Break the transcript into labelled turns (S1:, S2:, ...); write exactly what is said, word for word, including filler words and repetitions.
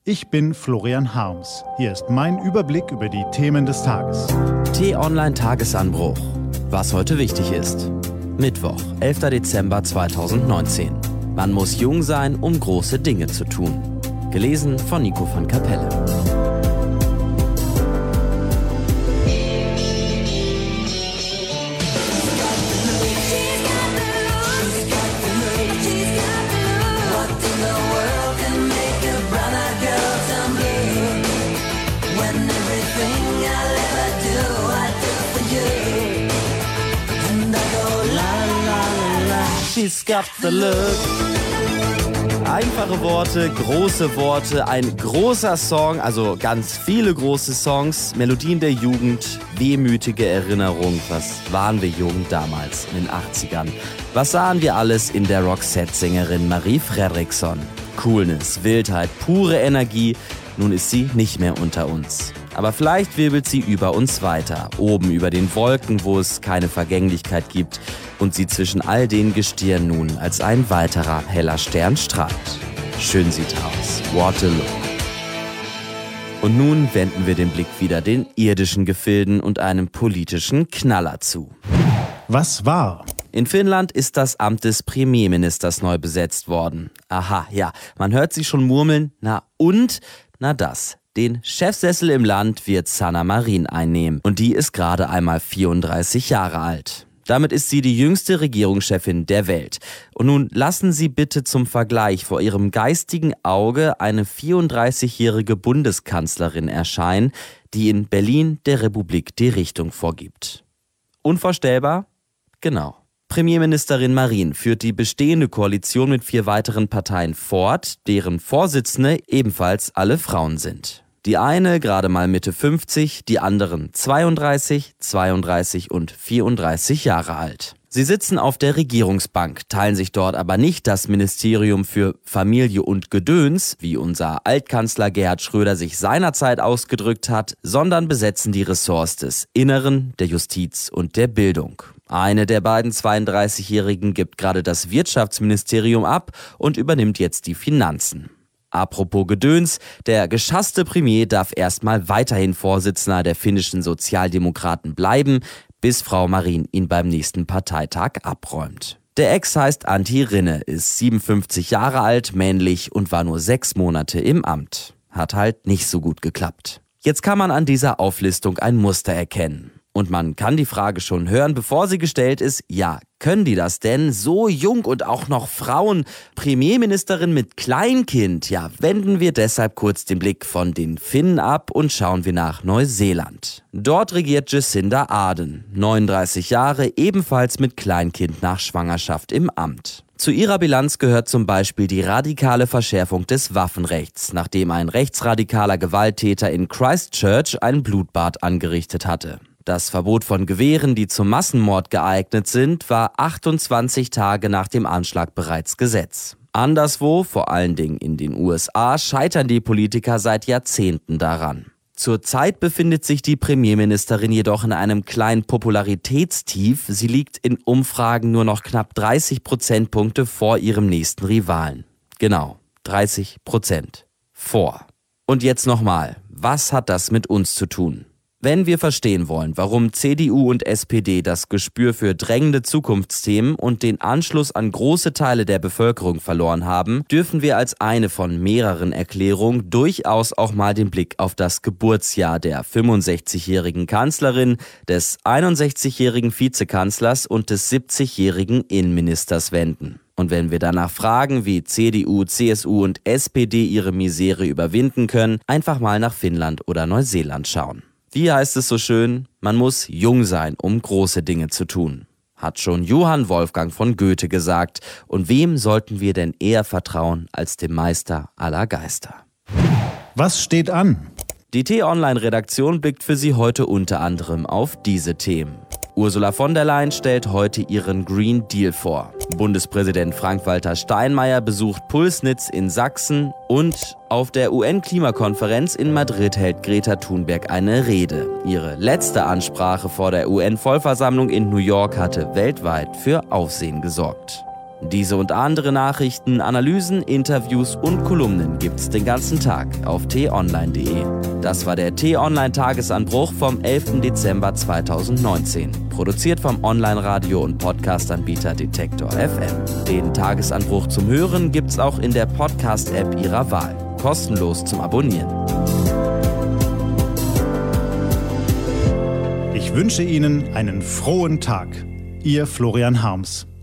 S1: Ich bin Florian Harms. Hier ist mein Überblick über die Themen des Tages.
S2: T-Online-Tagesanbruch. Was heute wichtig ist. Mittwoch, elfter Dezember zweitausendneunzehn. Man muss jung sein, um große Dinge zu tun. Gelesen von Nico van Kapelle. She's got the look. Einfache Worte, große Worte, ein großer Song, also ganz viele große Songs, Melodien der Jugend, wehmütige Erinnerung. Was waren wir jung damals in den achtzigern? Was sahen wir alles in der Roxette-Sängerin Marie Fredriksson? Coolness, Wildheit, pure Energie. Nun ist sie nicht mehr unter uns. Aber vielleicht wirbelt sie über uns weiter, oben über den Wolken, wo es keine Vergänglichkeit gibt und sie zwischen all den Gestirnen nun als ein weiterer heller Stern strahlt. Schön sieht aus. Waterloo. Und nun wenden wir den Blick wieder den irdischen Gefilden und einem politischen Knaller zu.
S1: Was war?
S2: In Finnland ist das Amt des Premierministers neu besetzt worden. Aha, ja, man hört sie schon murmeln. Na und? Na das. Den Chefsessel im Land wird Sanna Marin einnehmen. Und die ist gerade einmal vierunddreißig Jahre alt. Damit ist sie die jüngste Regierungschefin der Welt. Und nun lassen Sie bitte zum Vergleich vor Ihrem geistigen Auge eine vierunddreißigjährige Bundeskanzlerin erscheinen, die in Berlin der Republik die Richtung vorgibt. Unvorstellbar? Genau. Premierministerin Marin führt die bestehende Koalition mit vier weiteren Parteien fort, deren Vorsitzende ebenfalls alle Frauen sind. Die eine gerade mal Mitte fünfzig, die anderen zweiunddreißig, zweiunddreißig und vierunddreißig Jahre alt. Sie sitzen auf der Regierungsbank, teilen sich dort aber nicht das Ministerium für Familie und Gedöns, wie unser Altkanzler Gerhard Schröder sich seinerzeit ausgedrückt hat, sondern besetzen die Ressorts des Inneren, der Justiz und der Bildung. Eine der beiden zweiunddreißigjährigen gibt gerade das Wirtschaftsministerium ab und übernimmt jetzt die Finanzen. Apropos Gedöns, der geschasste Premier darf erstmal weiterhin Vorsitzender der finnischen Sozialdemokraten bleiben, bis Frau Marin ihn beim nächsten Parteitag abräumt. Der Ex heißt Antti Rinne, ist siebenundfünfzig Jahre alt, männlich und war nur sechs Monate im Amt. Hat halt nicht so gut geklappt. Jetzt kann man an dieser Auflistung ein Muster erkennen. Und man kann die Frage schon hören, bevor sie gestellt ist, ja, können die das denn? So jung und auch noch Frauen, Premierministerin mit Kleinkind. Ja, wenden wir deshalb kurz den Blick von den Finnen ab und schauen wir nach Neuseeland. Dort regiert Jacinda Ardern, neununddreißig Jahre, ebenfalls mit Kleinkind nach Schwangerschaft im Amt. Zu ihrer Bilanz gehört zum Beispiel die radikale Verschärfung des Waffenrechts, nachdem ein rechtsradikaler Gewalttäter in Christchurch ein Blutbad angerichtet hatte. Das Verbot von Gewehren, die zum Massenmord geeignet sind, war achtundzwanzig Tage nach dem Anschlag bereits Gesetz. Anderswo, vor allen Dingen in den U S A, scheitern die Politiker seit Jahrzehnten daran. Zurzeit befindet sich die Premierministerin jedoch in einem kleinen Popularitätstief. Sie liegt in Umfragen nur noch knapp dreißig Prozentpunkte vor ihrem nächsten Rivalen. Genau, dreißig Prozent. Vor. Und jetzt nochmal, was hat das mit uns zu tun? Wenn wir verstehen wollen, warum C D U und S P D das Gespür für drängende Zukunftsthemen und den Anschluss an große Teile der Bevölkerung verloren haben, dürfen wir als eine von mehreren Erklärungen durchaus auch mal den Blick auf das Geburtsjahr der fünfundsechzigjährigen Kanzlerin, des einundsechzigjährigen Vizekanzlers und des siebzigjährigen Innenministers wenden. Und wenn wir danach fragen, wie C D U, C S U und S P D ihre Misere überwinden können, einfach mal nach Finnland oder Neuseeland schauen. Wie heißt es so schön? Man muss jung sein, um große Dinge zu tun. Hat schon Johann Wolfgang von Goethe gesagt. Und wem sollten wir denn eher vertrauen als dem Meister aller Geister?
S1: Was steht an?
S2: Die T-Online-Redaktion blickt für Sie heute unter anderem auf diese Themen. Ursula von der Leyen stellt heute ihren Green Deal vor. Bundespräsident Frank-Walter Steinmeier besucht Pulsnitz in Sachsen und auf der U N-Klimakonferenz in Madrid hält Greta Thunberg eine Rede. Ihre letzte Ansprache vor der U N-Vollversammlung in New York hatte weltweit für Aufsehen gesorgt. Diese und andere Nachrichten, Analysen, Interviews und Kolumnen gibt's den ganzen Tag auf t online punkt de. Das war der T-Online-Tagesanbruch vom elften Dezember zweitausendneunzehn. Produziert vom Online-Radio- und Podcast-Anbieter Detektor F M. Den Tagesanbruch zum Hören gibt's auch in der Podcast-App Ihrer Wahl. Kostenlos zum Abonnieren.
S1: Ich wünsche Ihnen einen frohen Tag. Ihr Florian Harms.